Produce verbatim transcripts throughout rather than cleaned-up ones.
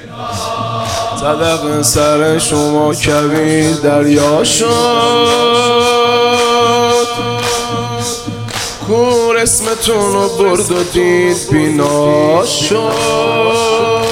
صدق سر شما کبیر دریا شد، کور اسمتون رو برد و دید بینا شد.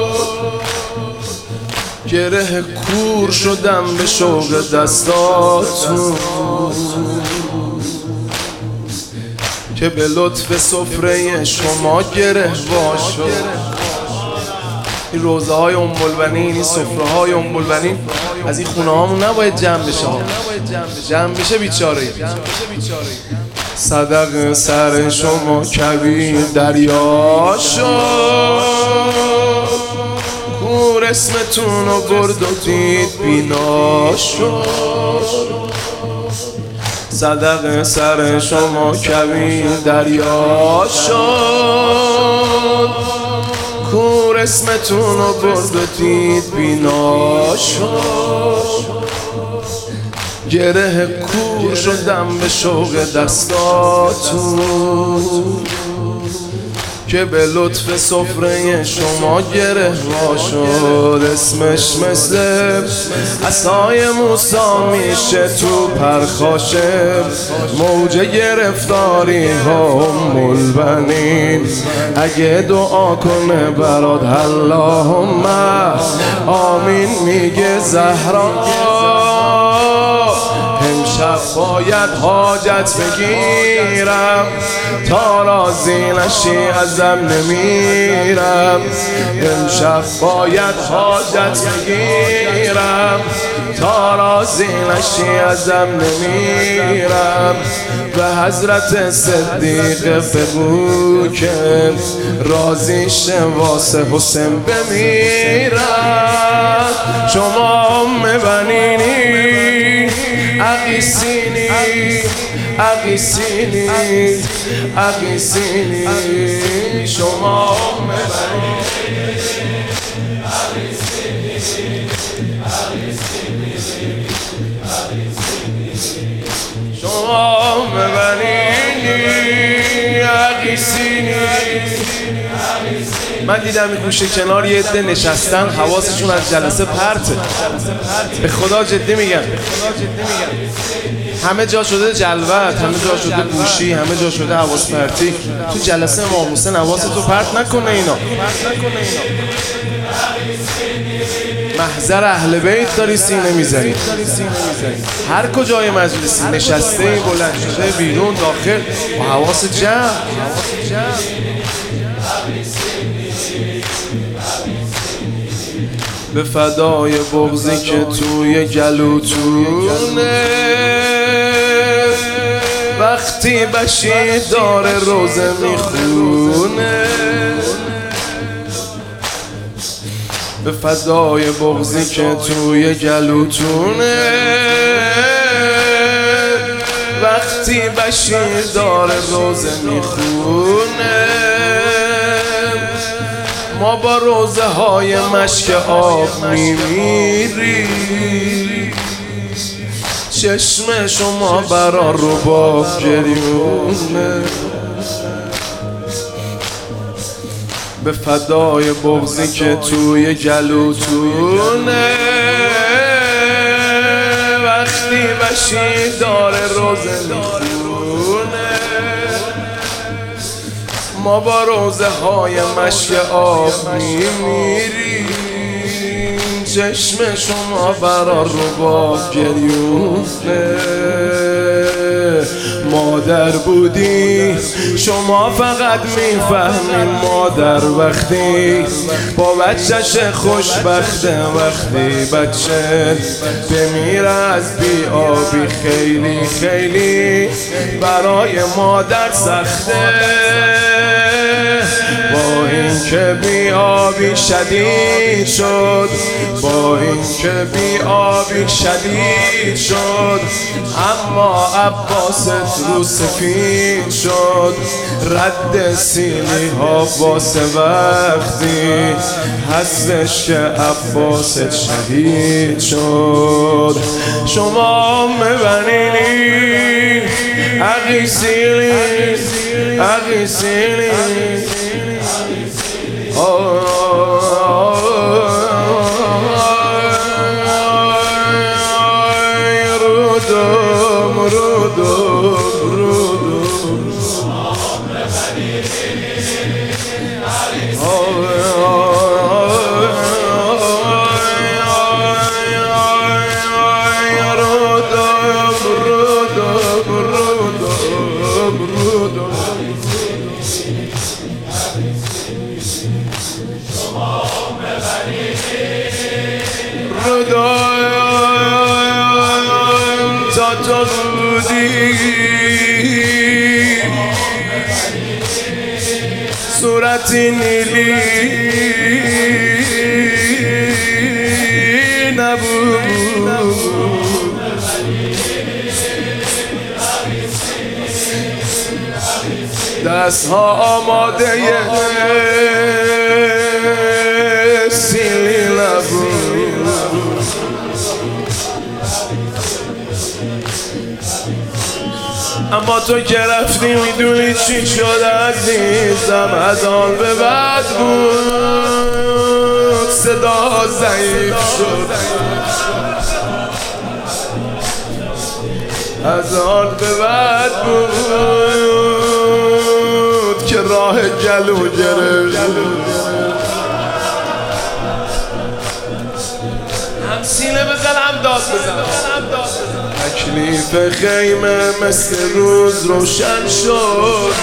گره کور شدم به شوق دستاتون که به لطف سفره شما گره وا شد. این روزه های ام البنین، این سفره های ام البنین از این خونه هامون نباید جمع بشه، جمع بشه بیچاره. صدق سر شما کبیر دریا شد، کور اسمتون رو برد و دید بینا شد. صدق سر شما کبیر دریا شد، کور اسمتون رو برد و دید بینا شد. گره کور شدم به شوق دستاتون که به لطف سفره شما گره وا شد. اسمش مثل عصای موسی میشه تو پرخاشه، موج گرفتاری ها ام البنین. اگه دعا کنه برات اللهم آمین میگه زهرا، امشب باید حاجت بگیرم تا راضی نشی ازم نمیرم. امشب باید حاجت بگیرم تا راضی نشی ازم نمیرم. به حضرت صدیق بگو که راضی شه واسه حسین بمیرم. شما میبنینی اقیسینی اقیسینی اقیسینی، شما میبنینی اقیسینی اقیسینی شما میبنینی اقیسینی. من دیدم این گوشه کنار یه عده نشستن حواسشون از جلسه پرته. به خدا جدی میگم، همه جا شده جلوت، همه جا شده گوشی، همه جا شده حواس پرتی. تو جلسه امام حسین حواستو پرت نکنه اینا. محضر اهل بیت داری سینه میزنی، هر کجای مجلسی نشسته بلند شده بیرون داخل با حواس جمع. به فدای بغضی که توی گلوتونه، وقتی بشیر داره روزه میخونه. به فدای بغضی که توی گلوتونه، وقتی بشیر داره روزه میخونه. ما با روزه های مشک آب میمیریم، چشم شما برا رباب گریونه. به فدای بغضی که توی گلوتونه، وقتی بشیر داره روزه میخونه. ما با روزه های مشک آب میمیریم، چشم شما برا رباب گریونه. مادر بودی شما فقط میفهمین مادر وقتی با بچهش خوشبخته، وقتی بچه بمیره از بی آبی خیلی خیلی برای مادر سخته. با این که بی آبی شدید شد، با این که بی آبی شدید شد، اما عباست رو سفید شد. رد سیلی ها واسه وقتی هستش که عباست شهید شد. شما میبنینی اقیسینی اقیسینی تو بودی صورتی نیلی نبود دست ها آماده سیلی نبود اما تو که رفتی میدونی چی شد عزیزم از آن به بعد بود صدا ضعیف شد از آن به بعد بود که راه جلو گرفت هم سینه بزن هم داد بزن تکلیف خیمه مثل روز روشن شد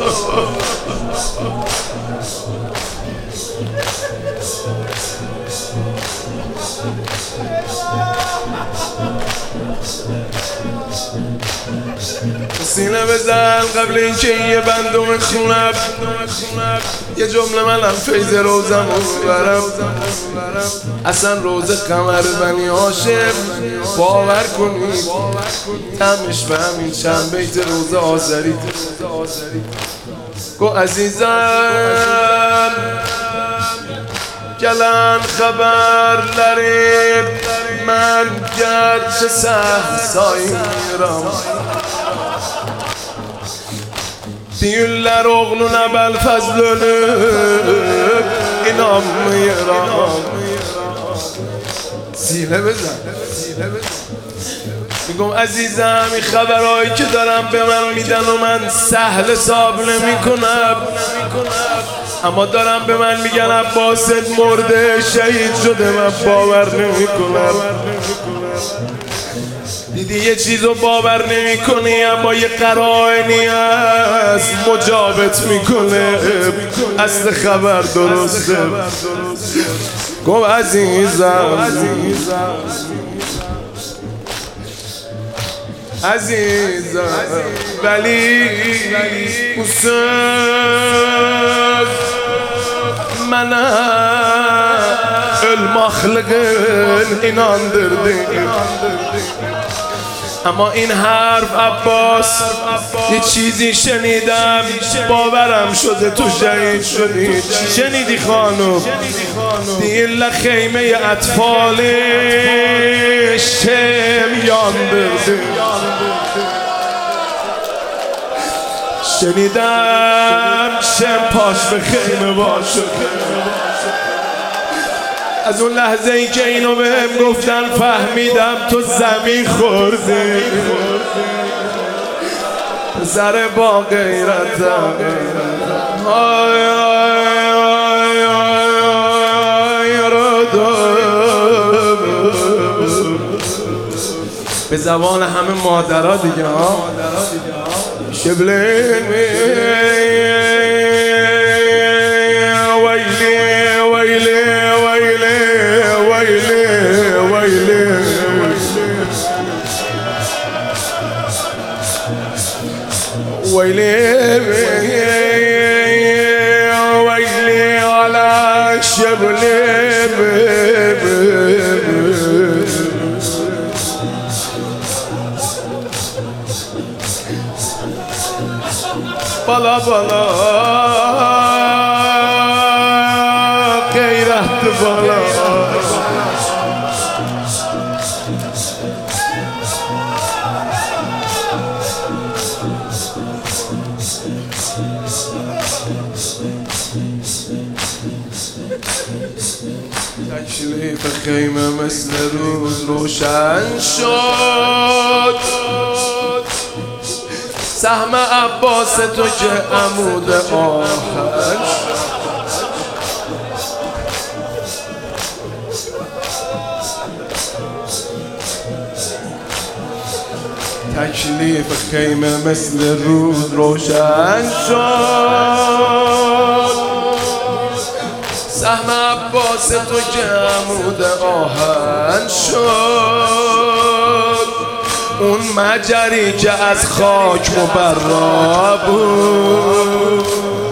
سینه بزن قبل اینکه یه بندم خونم یه جمله منم فیض روزم برم اصلا روز قمر بنی هاشم باور کنید همش به همین چند بیت روز آذری گو عزیزم گلن خبرلری من گرچه سهسایی میرم دیوller oğluna bel fazlönüp inanmıyorum Sile بزن میگم عزیزم این خبرهایی که دارم به من میدن و من سهل حساب نمیکنم اما دارم به من میگن عباست مرده شهید شده من باور نمیکنم دیدی یه چیزو باور نمی کنی اما یه قرائنی هست مجابت میکنه اصل خبر درسته گم عزیزم عزیزم ولی usöz bana المخلقin inandırdı اما این حرف عباس یه چیزی شنیدم باورم شده تو شهید شدی شنیدی خانم دیل خیمه اطفال شم یاندرده شنیدم شم پاش به خیمه باشه از اون لحظه ای که اینو بهم گفتن فهمیدم تو زمین خوردی سر با غیرتم آی آی آی آی به زبان همه مادرها دیگه ها شبله ويلي ويلي على الشبل بلا بلا غيرت بلا تکلیف خیمه مثل روز روشن شد سهم عباس تو که عمود آهن تکلیف خیمه مثل روز روشن شد سهم عباس تو که عمود آهن شد اون مجری که از خاک مبرا بود،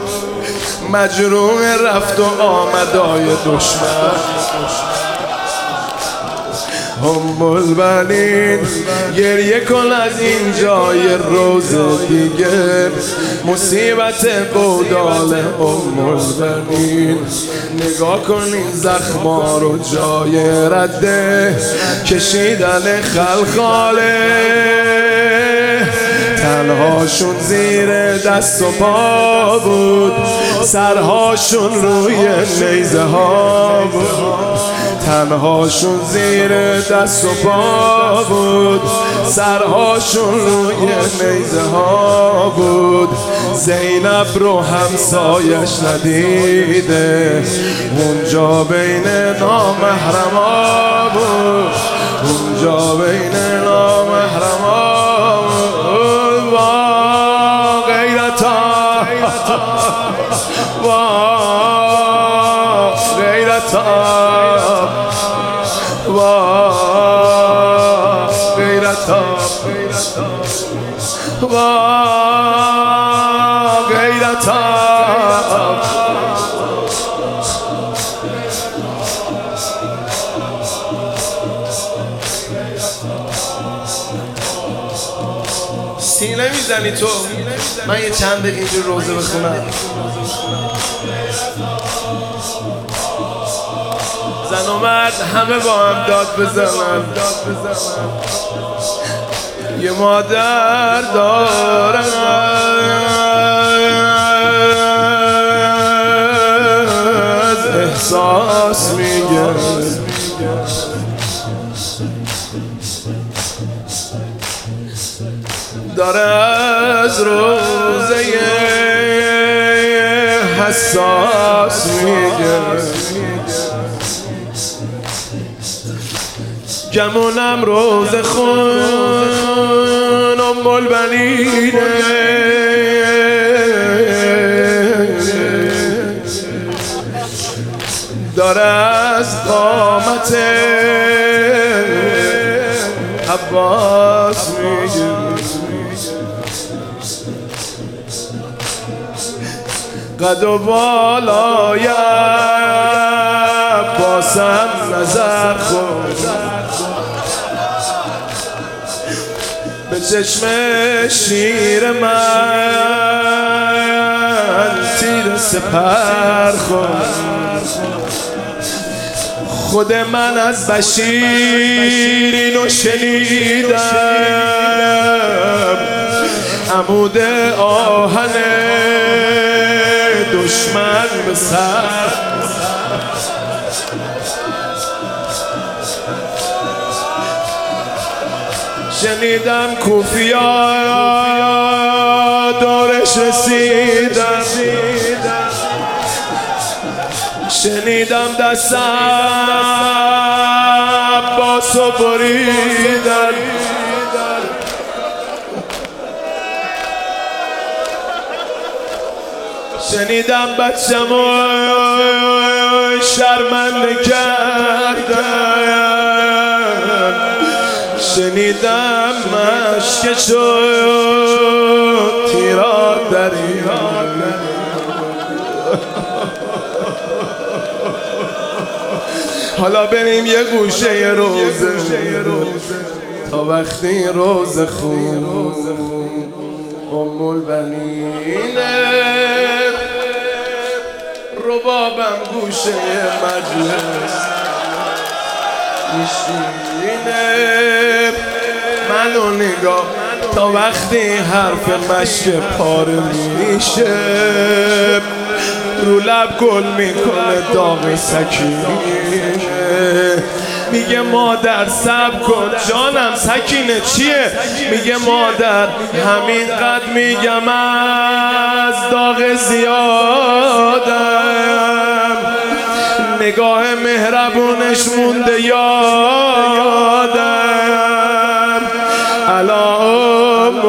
مجروح رفت و آمدای دشمن. ام البنین گریه کن از این جای روز دیگه، مصیبت بودال ام البنین. نگاه کن این زخما رو جای رده کشیدن خلخاله، تنهاشون زیر دست و پا بود، سرهاشون روی نیزه ها بود. تنهاشون زیر دست و پا بود، سرهاشون روی نیزه ها بود. زینب رو همسایش ندیده، اونجا بین نامحرما بود، اونجا بین نامحرما بود. وا غیرتا، وا غیرتا، وا غیرتا، وا غیرتا. سینه میزنی تو، من یه چند دقیقه اینجور روزه بخونم. زن و مرد همه با هم داد بزنن. یه مادر دارن از احساس میگه، داره از روزه حساس میگه. گمونم روز خون ام البنینه، داره از قامت عباس میگه. قد و بالای عباسم نظر خود، به چشم شیر من تیر سپر خود. خود من از بشیر اینو شنیدم، عمود آهن دشمن به سر. شنیدم کوفیا دورش رسیدن، شنیدم دست عباسو بریدن. شنیدم بچه‌مو شرمنده کردن، شنیدم مشکشو تیرار دریدن. حالا بریم یه گوشه روزه تا وقتی روز خون ام البنینه. ربابم گوشه مجلس میشینه، منو نگاه تا وقتی حرف مشک پاره میشه. رو لب گل میکنه داغ سکینه، میگه مادر صبر کن جانم. سکینه چیه؟ میگه مادر همین قد میگم از داغ زیادم، نگاه مهربونش مونده یادم. الا ام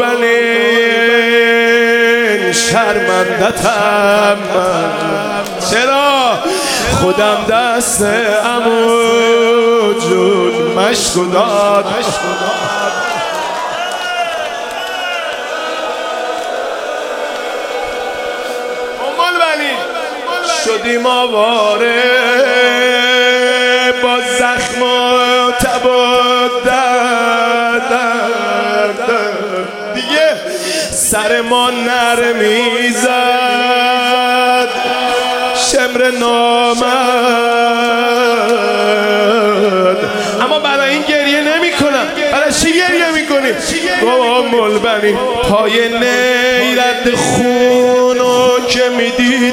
البنین شرمندتم من، چرا خودم دست عمو جون مشکو داد. بودیم آواره با زخم و تب و درد دیگه سر ما نرمی زد شمر نامد، اما برای این گریه نمی کنم. برای چی گریه می کنی؟ با ملبنی پای نیرد خونو که می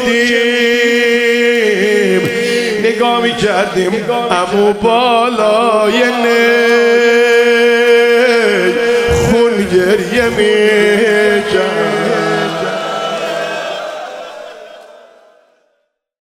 دیدیم نگاه می کردیم، اما بالای نی خون گریه می کرد.